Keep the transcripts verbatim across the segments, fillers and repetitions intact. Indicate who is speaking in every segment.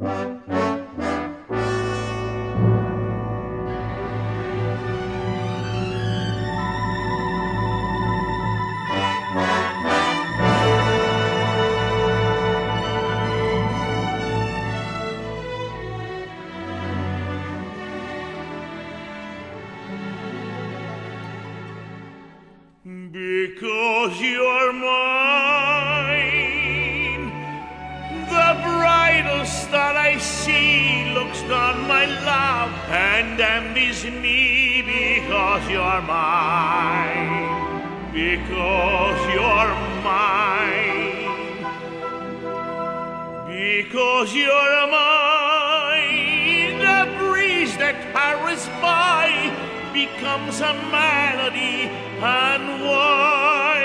Speaker 1: Because you're mine, the bridal star I see looks on my love and envies me. Because you're mine, because you're mine, because you're mine, the breeze that hurries by becomes a melody. And why?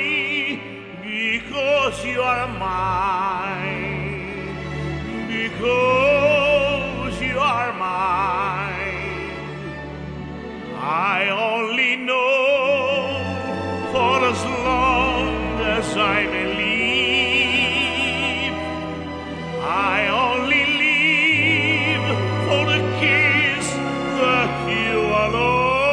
Speaker 1: Because you are mine, because you are mine. I only know for as long as I may live, I only live for the kiss that you alone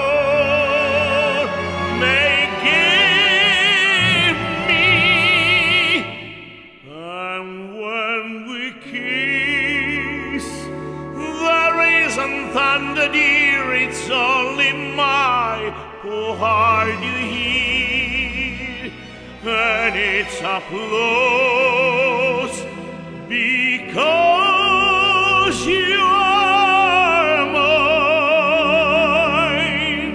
Speaker 1: thunder, dear, it's only my poor heart you hear, and it's applause because you are mine.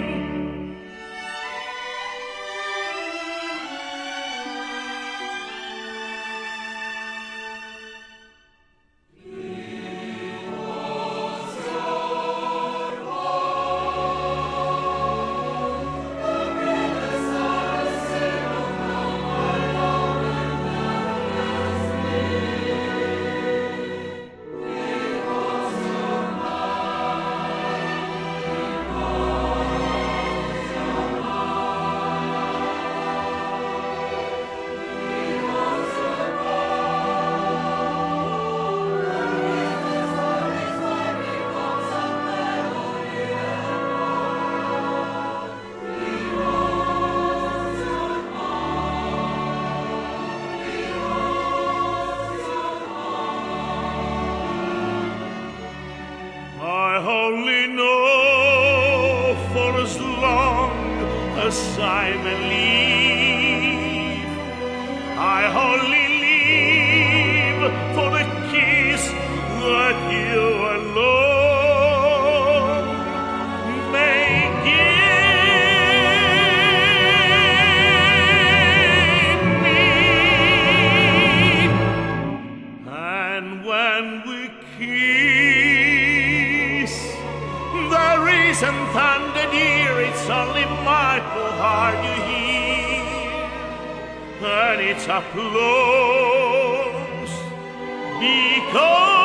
Speaker 1: I only know for as long as I may live, I only live for the kiss that you alone may give me. And when we kiss, there isn't thunder, dear, it's only my poor heart you hear, and it's applause because